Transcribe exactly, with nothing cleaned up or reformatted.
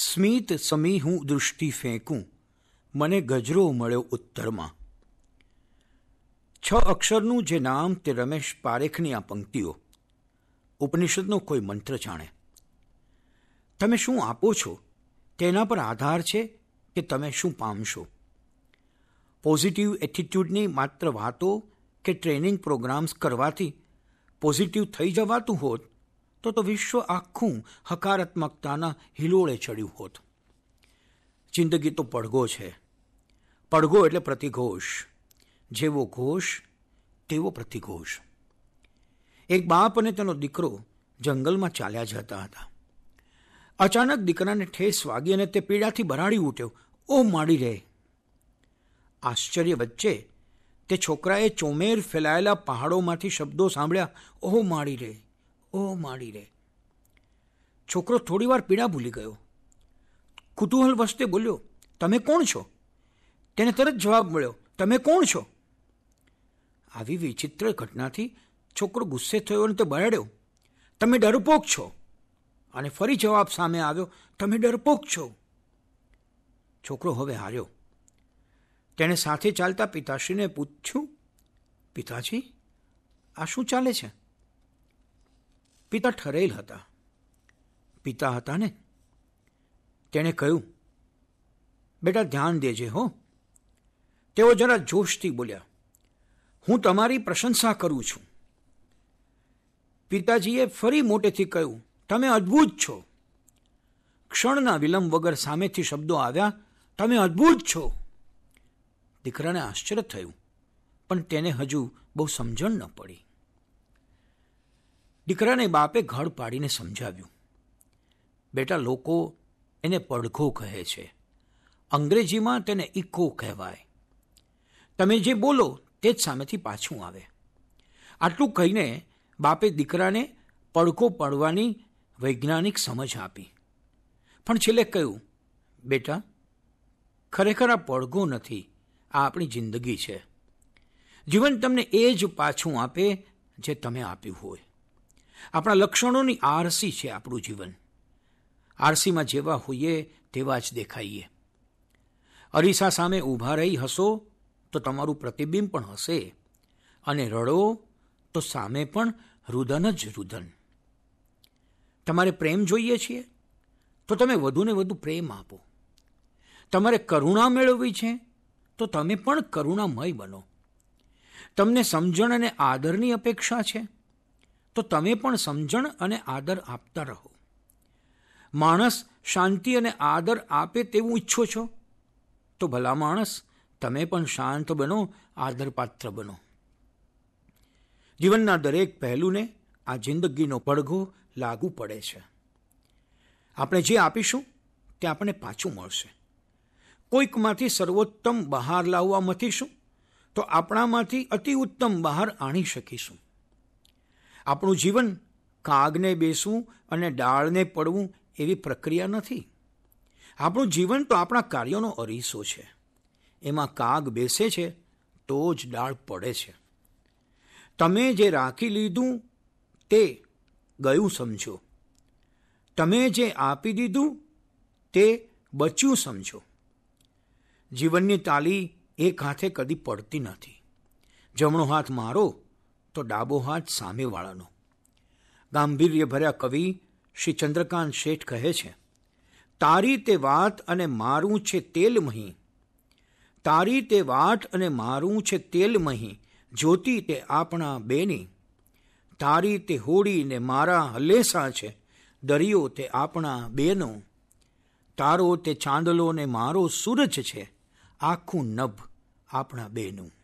સ્મિત સમી હું દૃષ્ટિ ફેંકું, મને ગજરો મળ્યો ઉત્તરમાં. છ અક્ષરનું જે નામ તે રમેશ પારેખની આ પંક્તિઓ ઉપનિષદનો કોઈ મંત્ર જાણે. તમે શું આપો છો તેના પર આધાર છે કે તમે શું પામશો. પોઝિટિવ એટીટ્યૂડની માત્ર વાતો કે ટ્રેનિંગ પ્રોગ્રામ્સ કરવાથી પોઝિટિવ થઈ જવાતું હોત તો તો વિશ્વ આખું હકારાત્મકતાના હિલોળે ચડ્યું હોત. જિંદગી તો પડઘો છે. પડઘો એટલે પ્રતિઘોષ. જેવો ઘોષ તેવો પ્રતિઘોષ. એક બાપ અને તેનો દીકરો જંગલમાં ચાલ્યા જતા હતા. અચાનક દીકરાને ઠેસ વાગી અને તે પીડાથી બરાડી ઉઠ્યો. ઓ માડી રે! આશ્ચર્ય વચ્ચે તે છોકરાએ ચોમેર ફેલાયેલા પહાડોમાંથી શબ્દો સાંભળ્યા. ઓહ માડી રે, ઓહ માડી રે! છોકરો થોડી વાર પીડા ભૂલી ગયો. કુતૂહલ વસ્તે બોલ્યો, તમે કોણ છો? તેને તરત જવાબ મળ્યો, તમે કોણ છો? આવી વિચિત્ર ઘટનાથી છોકરો ગુસ્સે થયો અને તે બરાડ્યો, તમે ડરપોક છો. અને ફરી જવાબ સામે આવ્યો, તમે ડરપોક છો. છોકરો હવે હાર્યો. તેણે સાથે ચાલતા પિતાશ્રીને પૂછ્યું, પિતાજી, આ શું ચાલે છે? પિતા ઠરેલ હતા. પિતા હતા ને. તેણે કહ્યું, બેટા ધ્યાન દેજે હો. તેઓ જરા જોશથી બોલ્યા, હું તમારી પ્રશંસા કરું છું. પિતાજીએ ફરી મોટેથી કહ્યું, તમે અદ્ભુત છો. ક્ષણના વિલંબ વગર સામેથી શબ્દો આવ્યા, તમે અદ્ભુત છો. દીકરાને આશ્ચર્ય થયું, પણ તેને હજુ બહુ સમજણ ન પડી. દીકરાને બાપે ઘડ પાડીને સમજાવ્યું, બેટા લોકો એને પડઘો કહે છે. અંગ્રેજીમાં તેને ઇકો કહેવાય. તમે જે બોલો તે જ સામેથી પાછું આવે. આટલું કહીને બાપે દીકરાને પડઘો પડવાની વૈજ્ઞાનિક સમજ આપી. પણ છેલ્લે કહ્યું, બેટા ખરેખર આ પડઘો નથી, આ આપણી જિંદગી છે. જીવન તમને એ જ પાછું આપે જે તમે આપ્યું હોય. આપણા લક્ષણોની આરસી છે આપણું જીવન. આરસીમાં જેવા હોઈએ તેવા જ દેખાઈએ. અરીસા સામે ઊભા રહી હસો તો તમારું પ્રતિબિંબ પણ હશે, અને રડો તો સામે પણ રુદન જ રુદન. તમારે પ્રેમ જોઈએ છીએ તો તમે વધુને વધુ પ્રેમ આપો. તમારે કરુણા મેળવવી છે તો તમે પણ કરુણામય બનો. તમને સમજણ અને આદરની અપેક્ષા છે તો તમે પણ સમજણ અને આદર આપતા રહો. માણસ શાંતિ અને આદર આપે તેવું ઈચ્છો છો તો ભલા માણસ તમે પણ શાંત બનો, આદરપાત્ર બનો. જીવનના દરેક પહેલુંને આ જિંદગીનો પડઘો લાગુ પડે છે. આપણે જે આપીશું તે આપણને પાછું મળશે. કોઈકમાંથી સર્વોત્તમ બહાર લાવવા મથીશું તો આપણામાંથી અતિ ઉત્તમ બહાર આણી શકીશું. આપણું જીવન કાગને બેસવું અને ડાળને પડવું એવી પ્રક્રિયા નથી. આપણું જીવન તો આપણા કાર્યોનો અરીસો છે. એમાં કાગ બેસે છે તો જ ડાળ પડે છે. તમે જે રાખી લીધું તે ગયું સમજો. તમે જે આપી દીધું તે બચ્યું સમજો. જીવનની તાલી એક હાથે કદી પડતી નથી. જમણો હાથ મારો તો ડાબો હાથ સામેવાળાનો. ગાંભીર્ય ભર્યા કવિ શ્રી ચંદ્રકાંત શેઠ કહે છે, તારી તે વાત અને મારું છે તેલ મહી, તારી તે વાટ અને મારું છે તેલ મહી, જ્યોતિ તે આપણા બેની. તારી તે હોડી ને મારા હલેસા છે, દરિયો તે આપણા બેનો. તારો તે ચાંદલો ને મારો સૂરજ છે, આખું નભ આપણા બેનું.